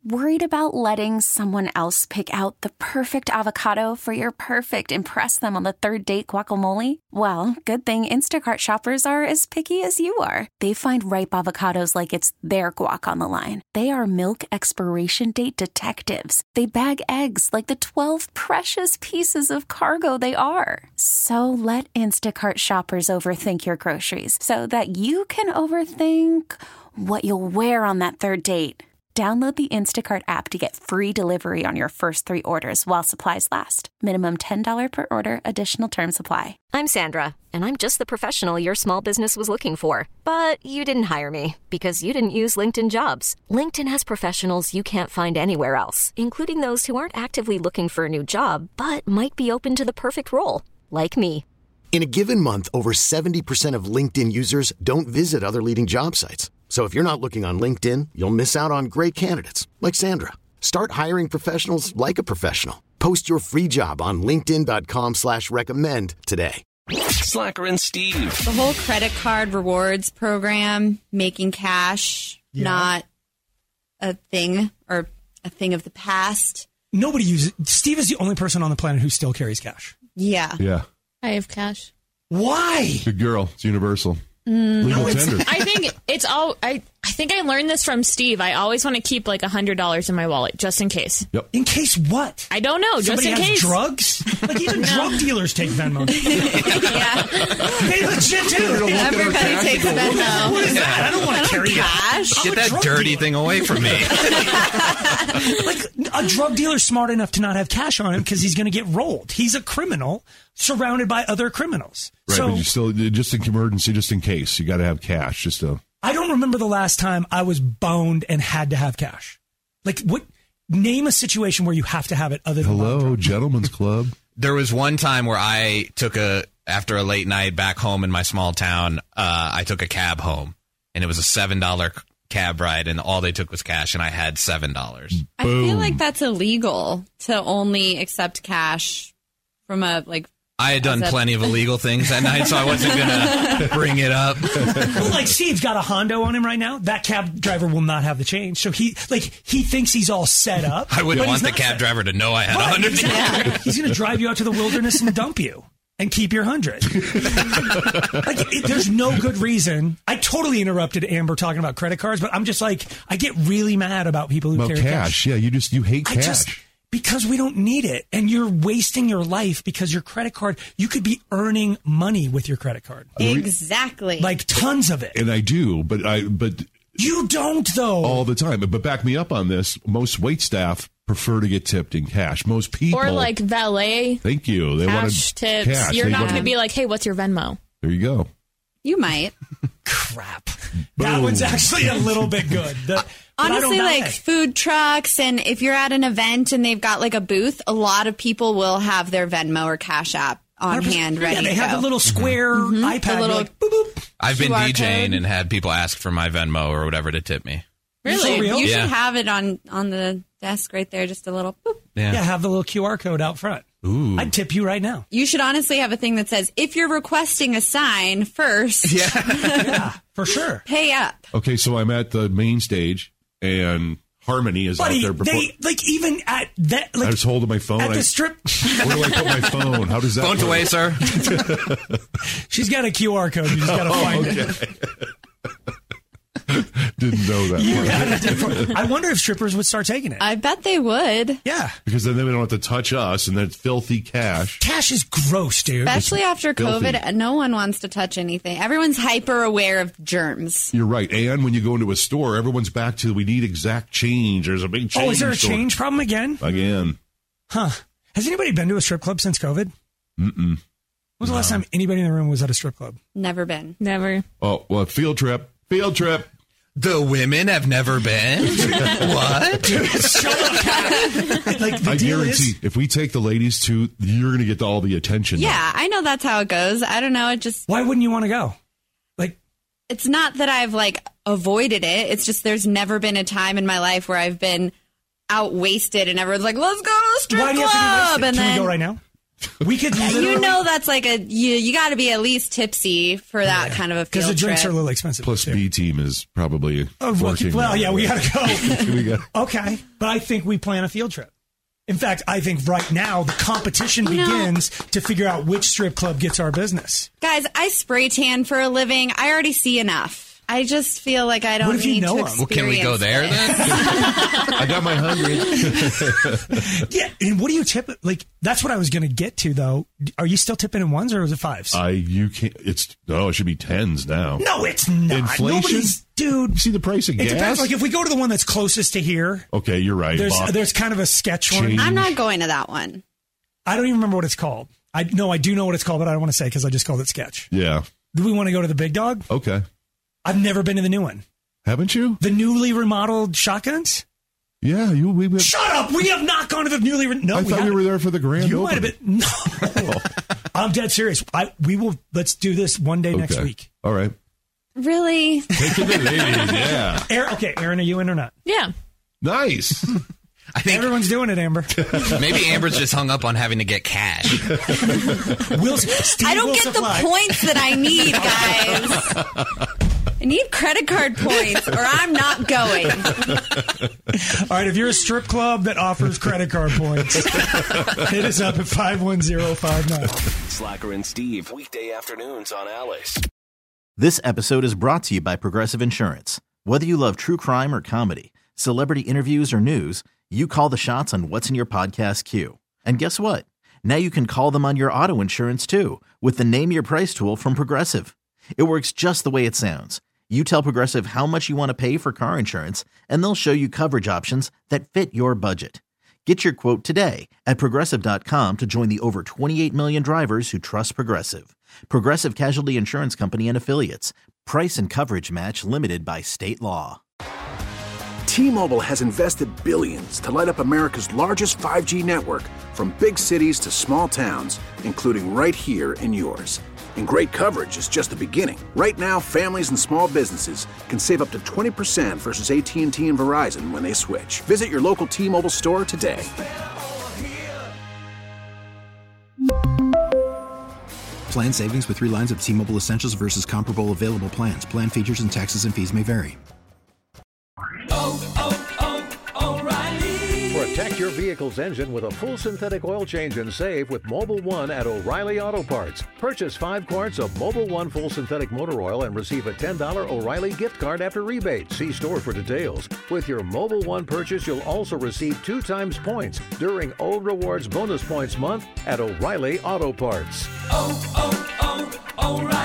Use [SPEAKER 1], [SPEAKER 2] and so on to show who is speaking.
[SPEAKER 1] Worried about letting someone else pick out the perfect avocado for your perfect impress them on the third date guacamole? Well, good thing Instacart shoppers are as picky as you are. They find ripe avocados like it's their guac on the line. They are milk expiration date detectives. They bag eggs like the 12 precious pieces of cargo they are. So let Instacart shoppers overthink your groceries so that you can overthink what you'll wear on that third date. Download the Instacart app to get free delivery on your first 3 orders while supplies last. Minimum $10 per order. Additional terms apply.
[SPEAKER 2] I'm Sandra, and I'm just the professional your small business was looking for. But you didn't hire me because you didn't use LinkedIn Jobs. LinkedIn has professionals you can't find anywhere else, including those who aren't actively looking for a new job, but might be open to the perfect role, like me.
[SPEAKER 3] In a given month, over 70% of LinkedIn users don't visit other leading job sites. So if you're not looking on LinkedIn, you'll miss out on great candidates like Sandra. Start hiring professionals like a professional. Post your free job on linkedin.com/recommend today.
[SPEAKER 4] Slacker and Steve.
[SPEAKER 5] The whole credit card rewards program, making cash, not a thing or a thing of the past.
[SPEAKER 6] Nobody uses it. Steve is the only person on the planet who still carries cash.
[SPEAKER 5] Yeah.
[SPEAKER 7] Yeah.
[SPEAKER 8] I have cash.
[SPEAKER 6] Why?
[SPEAKER 7] Good girl. It's universal. Legal tender.
[SPEAKER 8] I think it's all. I think I learned this from Steve. I always want to keep like $100 in my wallet just in case.
[SPEAKER 7] Yep.
[SPEAKER 6] In case what?
[SPEAKER 8] I don't know.
[SPEAKER 6] Somebody
[SPEAKER 8] just in
[SPEAKER 6] has
[SPEAKER 8] case.
[SPEAKER 6] drugs? Like even drug dealers take Venmo.
[SPEAKER 5] Yeah.
[SPEAKER 6] They legit do.
[SPEAKER 5] Everybody takes Venmo.
[SPEAKER 6] What is that? I don't want to carry
[SPEAKER 5] cash.
[SPEAKER 9] Get that dirty thing away from me.
[SPEAKER 6] Like a drug dealer's smart enough to not have cash on him because he's going to get rolled. He's a criminal surrounded by other criminals.
[SPEAKER 7] Right,
[SPEAKER 6] so,
[SPEAKER 7] but you still, just in emergency, just in case, you got to have cash. Just to.
[SPEAKER 6] I don't remember the last time I was boned and had to have cash. Like, what? Name a situation where you have to have it other than
[SPEAKER 7] Hello, gentlemen's club.
[SPEAKER 9] There was one time where I took after a late night back home in my small town, I took a cab home, and it was a $7 cab ride, and all they took was cash, and I had $7.
[SPEAKER 5] I feel like that's illegal to only accept cash from a, like...
[SPEAKER 9] I had done plenty of illegal things that night, so I wasn't going to bring it up.
[SPEAKER 6] Well, like Steve's got a Hondo on him right now. That cab driver will not have the change. So he thinks he's all set up.
[SPEAKER 9] I wouldn't want the cab driver to know I had $100.
[SPEAKER 6] Exactly. He's going to drive you out to the wilderness and dump you and keep your $100. There's no good reason. I totally interrupted Amber talking about credit cards, but I'm just like, I get really mad about people who carry cash.
[SPEAKER 7] Yeah, you hate cash.
[SPEAKER 6] Because we don't need it, and you're wasting your life because your credit card, you could be earning money with your credit card.
[SPEAKER 5] Exactly.
[SPEAKER 6] Like tons of it.
[SPEAKER 7] And I do, but
[SPEAKER 6] you don't, though.
[SPEAKER 7] All the time. But back me up on this. Most wait staff prefer to get tipped in cash. Most people.
[SPEAKER 8] Or like valet.
[SPEAKER 7] Thank you. They want
[SPEAKER 8] tips.
[SPEAKER 7] Cash.
[SPEAKER 8] You're not going to be like, hey, what's your Venmo?
[SPEAKER 7] There you go.
[SPEAKER 5] You might.
[SPEAKER 6] Crap. That one's actually a little bit good.
[SPEAKER 5] Honestly, like food trucks, and if you're at an event and they've got like a booth, a lot of people will have their Venmo or Cash App on hand ready.
[SPEAKER 6] Yeah, they have the little square iPad.
[SPEAKER 5] Little,
[SPEAKER 6] like, boop, boop.
[SPEAKER 9] I've been
[SPEAKER 5] QR
[SPEAKER 9] DJing
[SPEAKER 5] code.
[SPEAKER 9] and had people ask for my Venmo or whatever to tip me.
[SPEAKER 5] Really?
[SPEAKER 6] Real?
[SPEAKER 5] You should
[SPEAKER 9] Yeah.
[SPEAKER 5] have it on the desk right there, just a little boop.
[SPEAKER 6] Yeah, have the little QR code out front.
[SPEAKER 9] Ooh.
[SPEAKER 6] I'd tip you right now.
[SPEAKER 5] You should honestly have a thing that says, if you're requesting a sign first,
[SPEAKER 6] Yeah, for sure.
[SPEAKER 5] pay up.
[SPEAKER 7] Okay, so I'm at the main stage, and Harmony is
[SPEAKER 6] Buddy,
[SPEAKER 7] out there before.
[SPEAKER 6] they, like, even at that, like,
[SPEAKER 7] I just holding my phone.
[SPEAKER 6] at the strip.
[SPEAKER 7] Where do I put my phone? How does that
[SPEAKER 9] Phone's
[SPEAKER 7] work?
[SPEAKER 9] away, sir.
[SPEAKER 6] She's got a QR code. You just got to find it.
[SPEAKER 7] Didn't know that.
[SPEAKER 6] I wonder if strippers would start taking it.
[SPEAKER 5] I bet they would.
[SPEAKER 6] Yeah.
[SPEAKER 7] Because then they don't have to touch us, and then it's filthy cash.
[SPEAKER 6] Cash is gross, dude.
[SPEAKER 5] Especially after
[SPEAKER 7] filthy.
[SPEAKER 5] COVID, no one wants to touch anything. Everyone's hyper aware of germs.
[SPEAKER 7] You're right. And when you go into a store, everyone's back to, we need exact change. There's a big change.
[SPEAKER 6] Oh, is there a
[SPEAKER 7] store.
[SPEAKER 6] change problem again?
[SPEAKER 7] Again.
[SPEAKER 6] Huh. Has anybody been to a strip club since COVID?
[SPEAKER 7] Mm-mm.
[SPEAKER 6] When was the last time anybody in the room was at a strip club?
[SPEAKER 5] Never been.
[SPEAKER 8] Never.
[SPEAKER 7] Oh, well, field trip. Field trip.
[SPEAKER 9] The women have never been? What?
[SPEAKER 6] Shut up. Like, the
[SPEAKER 7] I
[SPEAKER 6] deal
[SPEAKER 7] guarantee,
[SPEAKER 6] is,
[SPEAKER 7] if we take the ladies to, you're going to get all the attention.
[SPEAKER 5] Yeah, I know that's how it goes. I don't know. It just,
[SPEAKER 6] why wouldn't you want to go? Like,
[SPEAKER 5] it's not that I've like avoided it. It's just there's never been a time in my life where I've been out wasted and everyone's like, let's go to a strip
[SPEAKER 6] why do you have to be
[SPEAKER 5] club.
[SPEAKER 6] wasted?
[SPEAKER 5] And
[SPEAKER 6] Can
[SPEAKER 5] then
[SPEAKER 6] we go right now? We could literally...
[SPEAKER 5] That's like you got to be at least tipsy for that kind of a field trip.
[SPEAKER 6] Because the drinks are a little expensive.
[SPEAKER 7] Plus, B team is probably working.
[SPEAKER 6] Well, yeah, we got to
[SPEAKER 7] go.
[SPEAKER 6] Okay, but I think we plan a field trip. In fact, I think right now the competition begins to figure out which strip club gets our business.
[SPEAKER 5] Guys, I spray tan for a living. I already see enough. I just feel like I don't need to experience
[SPEAKER 9] Well, can we go there then?
[SPEAKER 7] I got my 100.
[SPEAKER 6] Yeah, and what do you tip? Like, that's what I was going to get to, though. Are you still tipping in ones or is it fives?
[SPEAKER 7] You can't. It should be 10s now.
[SPEAKER 6] No, it's not.
[SPEAKER 7] Inflation,
[SPEAKER 6] dude.
[SPEAKER 7] See the price of gas.
[SPEAKER 6] It depends. Like, if we go to the one that's closest to here.
[SPEAKER 7] Okay, you're right.
[SPEAKER 6] There's kind of a sketch one.
[SPEAKER 5] I'm not going to that one.
[SPEAKER 6] I don't even remember what it's called. I do know what it's called, but I don't want to say because I just called it sketch.
[SPEAKER 7] Yeah.
[SPEAKER 6] Do we want to go to the Big Dog?
[SPEAKER 7] Okay.
[SPEAKER 6] I've never been to the new one.
[SPEAKER 7] Haven't you?
[SPEAKER 6] The newly remodeled Shotguns?
[SPEAKER 7] Yeah, we went.
[SPEAKER 6] Shut up! We have not gone to the newly. No,
[SPEAKER 7] I thought you were there for the grand.
[SPEAKER 6] You
[SPEAKER 7] opening.
[SPEAKER 6] might have been. No, I'm dead serious. We will. Let's do this one day next week.
[SPEAKER 7] All right.
[SPEAKER 5] Really?
[SPEAKER 7] Take to the ladies. Yeah.
[SPEAKER 6] Aaron, are you in or not?
[SPEAKER 8] Yeah.
[SPEAKER 7] Nice.
[SPEAKER 9] I think
[SPEAKER 6] everyone's doing it, Amber.
[SPEAKER 9] Maybe Amber's just hung up on having to get cash.
[SPEAKER 5] I don't get the points that I need, guys. I need credit card points or I'm not going.
[SPEAKER 6] All right, if you're a strip club that offers credit card points, hit us up at 51059.
[SPEAKER 4] Slacker and Steve, weekday afternoons on Alice.
[SPEAKER 10] This episode is brought to you by Progressive Insurance. Whether you love true crime or comedy, celebrity interviews or news, you call the shots on what's in your podcast queue. And guess what? Now you can call them on your auto insurance too with the Name Your Price tool from Progressive. It works just the way it sounds. You tell Progressive how much you want to pay for car insurance, and they'll show you coverage options that fit your budget. Get your quote today at Progressive.com to join the over 28 million drivers who trust Progressive. Progressive Casualty Insurance Company and Affiliates. Price and coverage match limited by state law.
[SPEAKER 11] T-Mobile has invested billions to light up America's largest 5G network, from big cities to small towns, including right here in yours. And great coverage is just the beginning. Right now, families and small businesses can save up to 20% versus AT&T and Verizon when they switch. Visit your local T-Mobile store today.
[SPEAKER 12] Plan savings with 3 lines of T-Mobile Essentials versus comparable available plans. Plan features and taxes and fees may vary.
[SPEAKER 13] Protect your vehicle's engine with a full synthetic oil change and save with Mobil 1 at O'Reilly Auto Parts. Purchase 5 quarts of Mobil 1 full synthetic motor oil and receive a $10 O'Reilly gift card after rebate. See store for details. With your Mobil 1 purchase, you'll also receive 2 times points during O Rewards Bonus Points Month at O'Reilly Auto Parts.
[SPEAKER 14] O'Reilly.